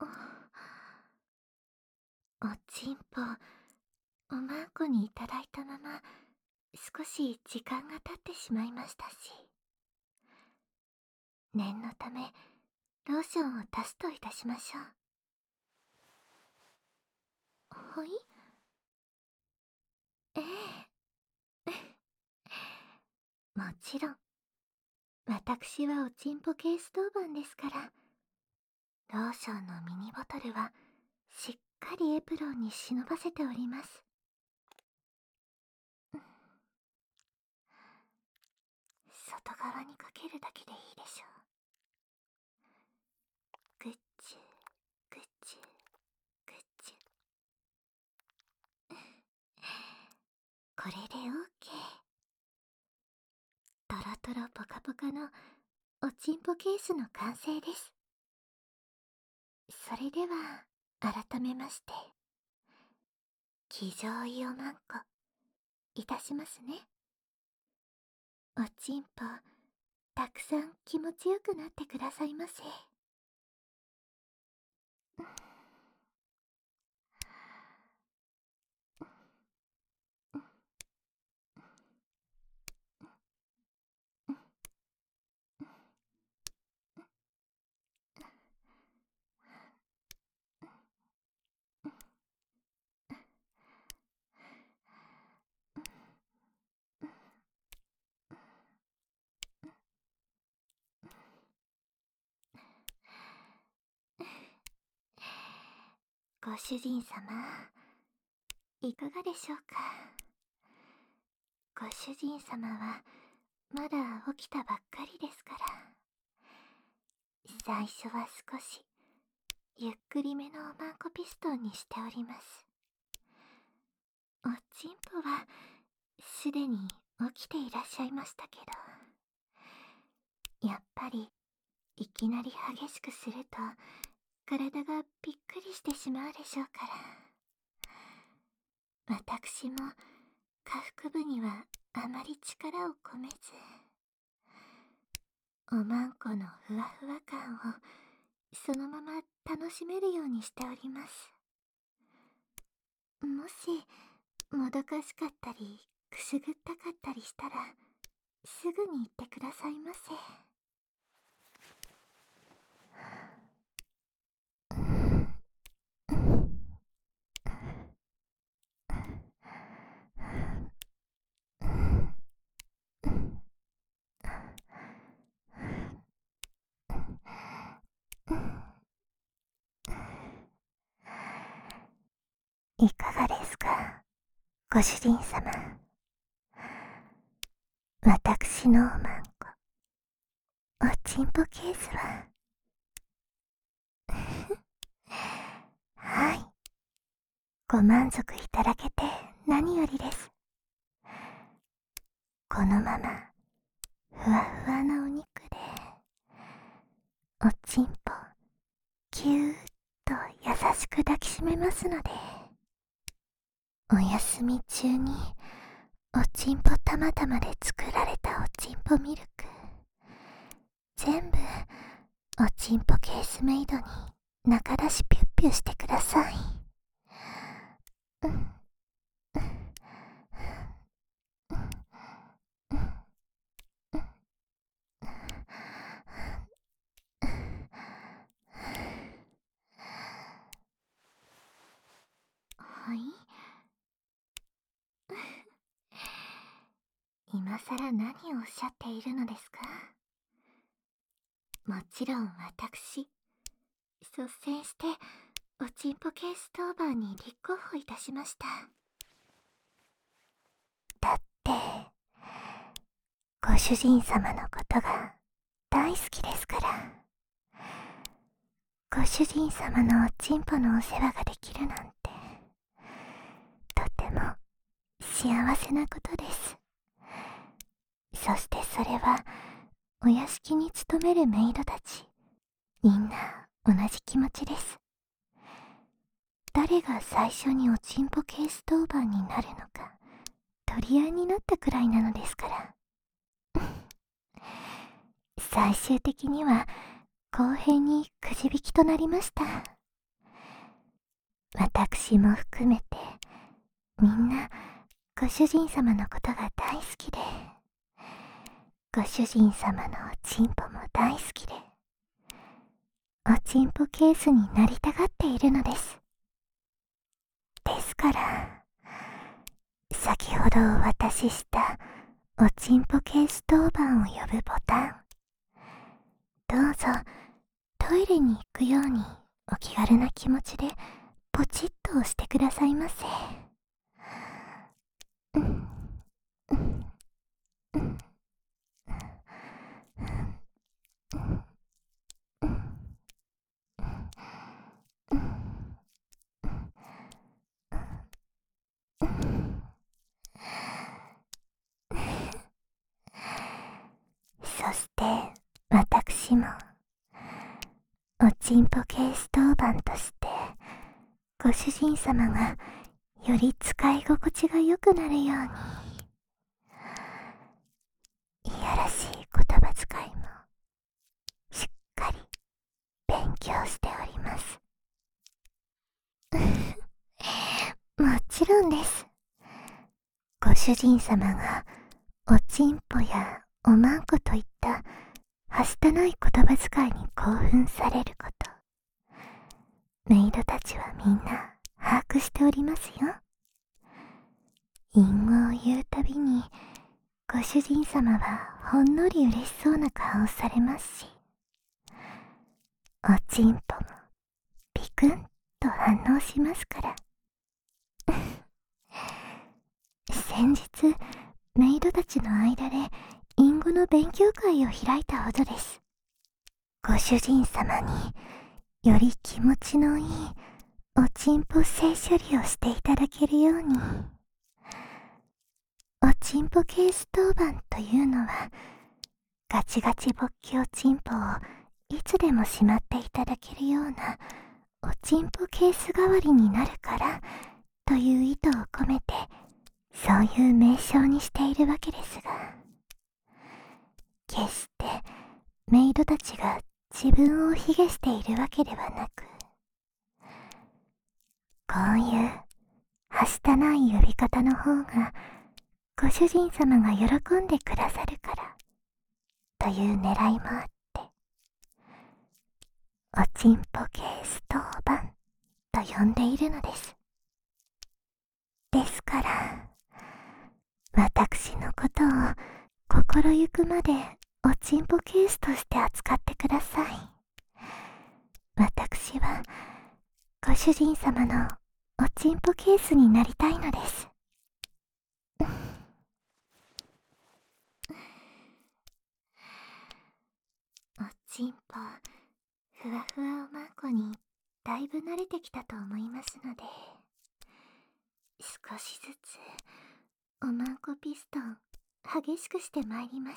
おちんぽ、おまんこにいただいたまま、少し時間が経ってしまいましたし、念のため、ローションを足すといたしましょう。はい。ええ。もちろん、私はおちんぽケース当番ですから、ローションのミニボトルは、しっかりエプロンに忍ばせております。外側にかけるだけでいいでしょう。グッチュグッチュグッチュ。これで OK。 トロトロポカポカのおちんぽケースの完成です。それでは改めまして、騎乗位おまんこいたしますね。おちんぽたくさん気持ちよくなってくださいませ。ご主人様、いかがでしょうか。ご主人様はまだ起きたばっかりですから、最初は少しゆっくりめのおまんこピストンにしております。おちんぽはすでに起きていらっしゃいましたけど、やっぱりいきなり激しくすると体がびっくりしてしまうでしょうから、私も下腹部にはあまり力を込めず、おまんこのふわふわ感をそのまま楽しめるようにしております。もしもどかしかったりくすぐったかったりしたら、すぐに言ってくださいませ。いかがですか、ご主人様。私のおまんこ、おちんぽケースははい、ご満足いただけて何よりです。このままふわふわなお肉でおちんぽぎゅーっと優しく抱きしめますので、お休み中におちんぽたまたまで作られたおちんぽミルク全部おちんぽケースメイドに中出しピュッピュしてください。はい。今さら何をおっしゃっているのですか。もちろん私、率先しておちんぽケース当番に立候補いたしました。だってご主人様のことが大好きですから。ご主人様のおちんぽのお世話ができるなんて、とても幸せなことです。そしてそれはお屋敷に勤めるメイドたちみんな同じ気持ちです。誰が最初におちんぽケース当番になるのか取り合いになったくらいなのですから最終的には公平にくじ引きとなりました。 私も含めてみんなご主人様のことが大好きで、ご主人様のおちんぽも大好きで、おちんぽケースになりたがっているのです。ですから、先ほどお渡ししたおちんぽケース当番を呼ぶボタン、どうぞトイレに行くようにお気軽な気持ちでポチッと押してくださいませ。そして私もおちんぽケース当番としてご主人様がより使い心地が良くなるように、いやらしい言葉遣いもしっかり勉強しております。もちろんです。ご主人様がおちんぽやおまんこといったはしたない言葉遣いに興奮されること、メイドたちはみんな把握しておりますよ。隠語を言うたびにご主人様はほんのり嬉しそうな顔をされますし、おちんぽもピクンと反応しますから。先日メイドたちの間で隠語の勉強会を開いたほどです。ご主人様により気持ちのいいおちんぽ性処理をしていただけるように、おちんぽケース当番というのはガチガチ勃起おちんぽをいつでもしまっていただけるようなおちんぽケース代わりになるからという意図を込めて、そういう名称にしているわけですが、決してメイドたちが自分を卑下しているわけではなく、こういうはしたない呼び方の方がご主人様が喜んでくださるからという狙いもあって、おちんぽケース当番と呼んでいるのです。ですから私のことを心ゆくまでおちんぽケースとして扱ってください。私はご主人様のおちんぽケースになりたいのです。おちんぽふわふわおまんこにだいぶ慣れてきたと思いますので、少しずつおまんこピストン激しくしてまいります。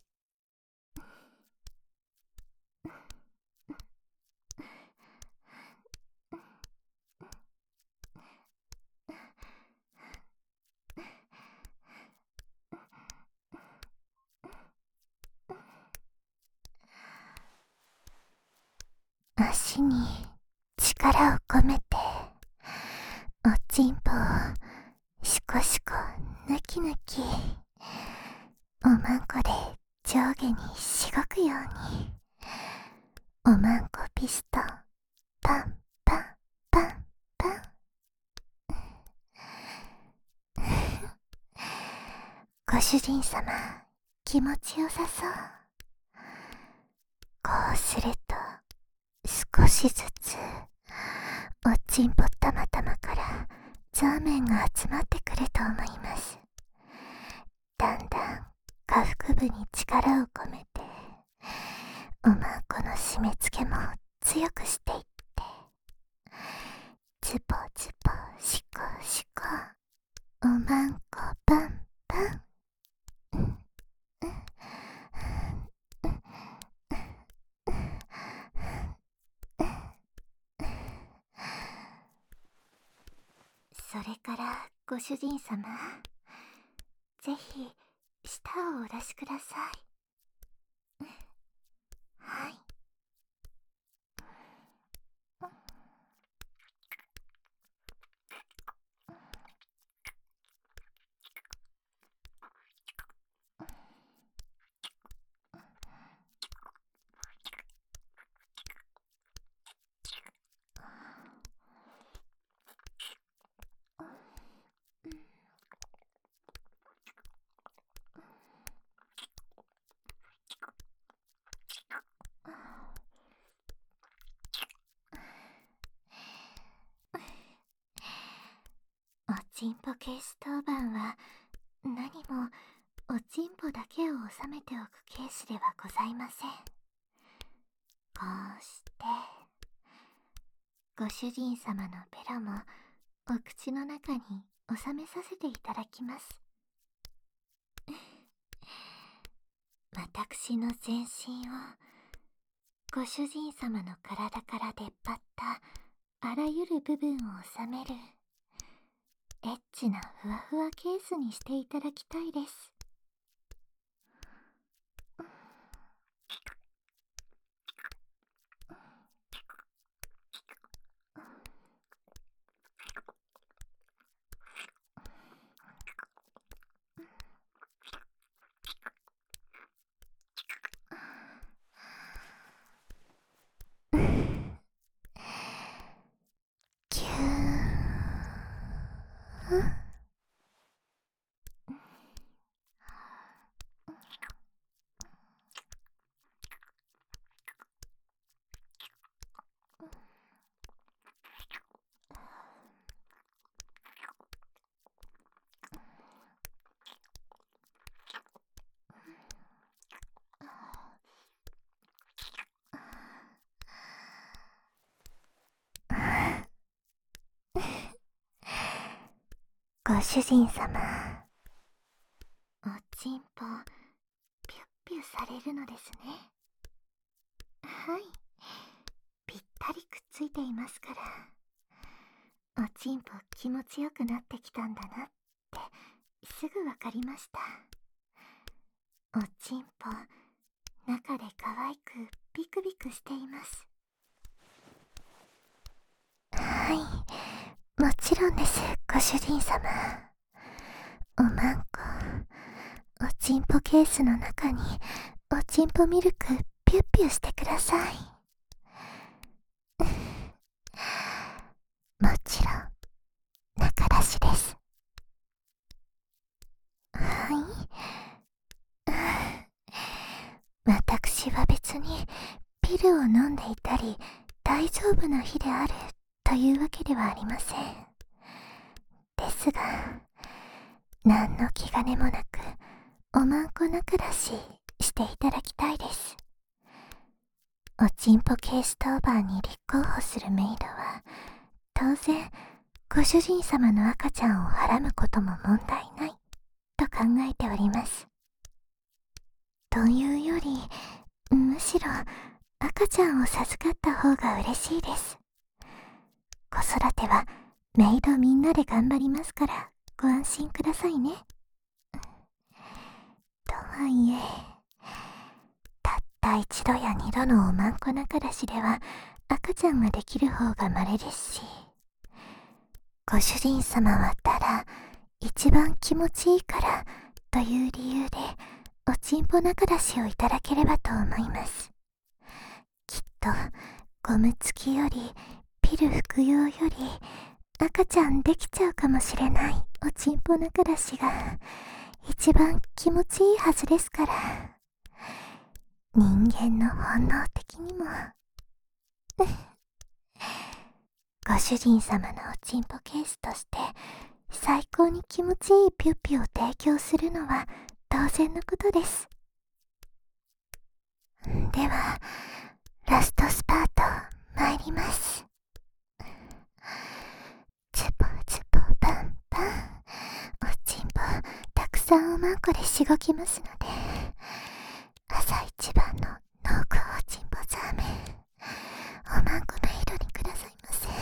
足に力を込めておちんぽをシコシコ抜き抜きおまんこで上下にしごくように、おまんこピストンパンパンパンパン。ご主人様気持ちよさそう。こうすると少しずつおちんぽたまたまからザーメンが集まってくると思います。だんだん下腹部に力を込めておまんこの締め付けも強くしていって、ズポズポシコシコおまんこパンパン。それからご主人様、ぜひ舌をお出しください。はい。 ちんぽケース当番は何もおちんぽだけを収めておくケースではございません。こうしてご主人様のベロもお口の中に収めさせていただきます。私の全身をご主人様の体から出っ張ったあらゆる部分を収めるエッチなふわふわケースにしていただきたいです。ぎゅーご主人様、おちんぽピュッピュされるのですね。はい、ぴったりくっついていますから、おちんぽ気持ちよくなってきたんだなってすぐわかりました。おちんぽ中で可愛くビクビクしています。はい、もちろんです、ご主人様。おまんこ、おちんぽケースの中におちんぽミルクピュッピュしてください。もちろん中出しです。はい。私は別にピルを飲んでいたり大丈夫な日であるというわけではありません。ですが、何の気兼ねもなくおまんこ中出ししていただきたいです。おちんぽケース当番に立候補するメイドは当然ご主人様の赤ちゃんをはらむことも問題ないと考えております。というより、むしろ赤ちゃんを授かった方が嬉しいです。子育てはメイドみんなで頑張りますからご安心くださいね。とはいえ、たった一度や二度のおまんこ中出しでは赤ちゃんができる方が稀ですし、ご主人様はただ一番気持ちいいからという理由でおちんぽ中出しをいただければと思います。きっとゴム付きよりピル服用より赤ちゃんできちゃうかもしれないおちんぽ中出しが一番気持ちいいはずですから。人間の本能的にもご主人様のおちんぽケースとして最高に気持ちいいピュッピュを提供するのは当然のことです。ではラストスパート参ります。ズボズボパンパン、おちんぽたくさんおまんこでしごきますので、朝一番の濃厚おちんぽザーメンおまんこメイドにくださいませ。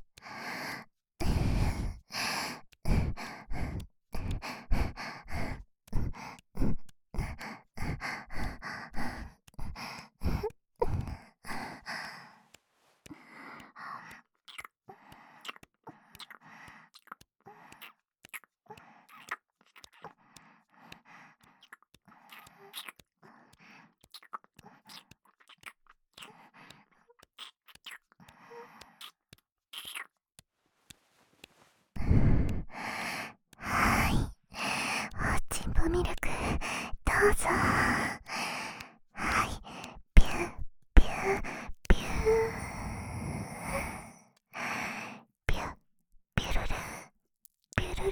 はい、おちんぽミルクどうぞ。はい、ピューピューピューピューピュルルピュルル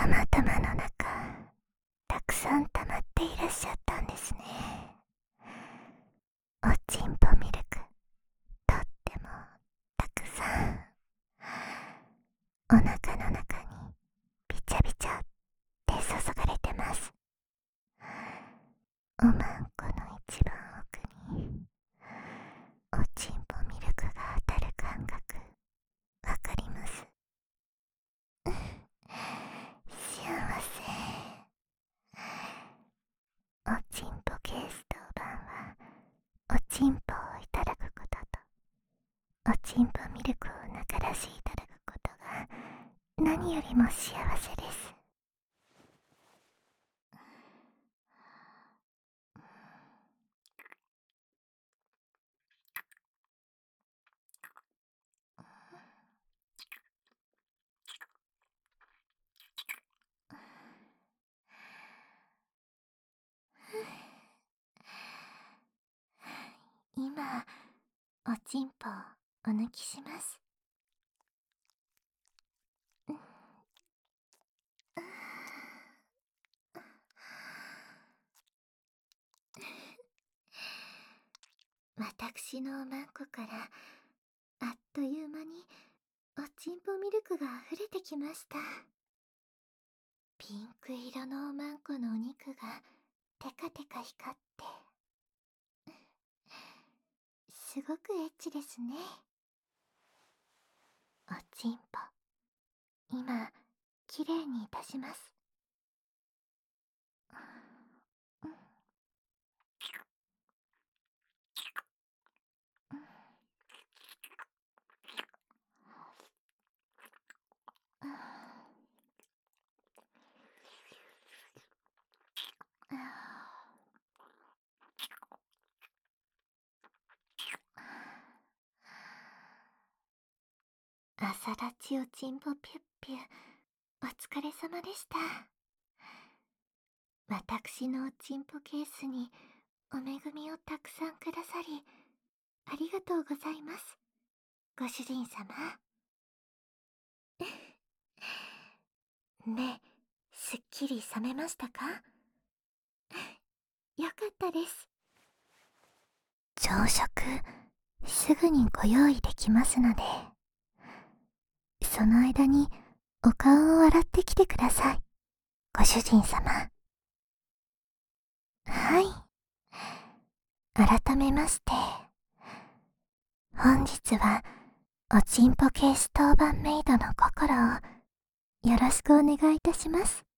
玉玉の中、たくさん溜まっていらっしゃったんですね。おちんぽミルク、とってもたくさん。お腹の中にびちゃびちゃって注がれてます。おまんこの一番奥におちんぽミルクが当たる感覚、わかります。幸せ。おちんぽケース当番はおちんぽをいただくこととおちんぽミルクをながらしいただくことが何よりも幸せです。今、おちんぽお抜きします。私のおまんこからあっという間におちんぽミルクが溢れてきました。ピンク色のおまんこのお肉がテカテカ光ってすごくエッチですね。おちんぽ、今きれいにいたします。朝立ちおちんぽピュッピュ、お疲れ様でした。私のおちんぽケースにお恵みをたくさんくださりありがとうございます、ご主人様。目すっきり覚めましたか？よかったです。朝食すぐにご用意できますので、その間にお顔を洗ってきてください、ご主人様。はい。改めまして、本日はおちんぽケース当番メイドの心をよろしくお願いいたします。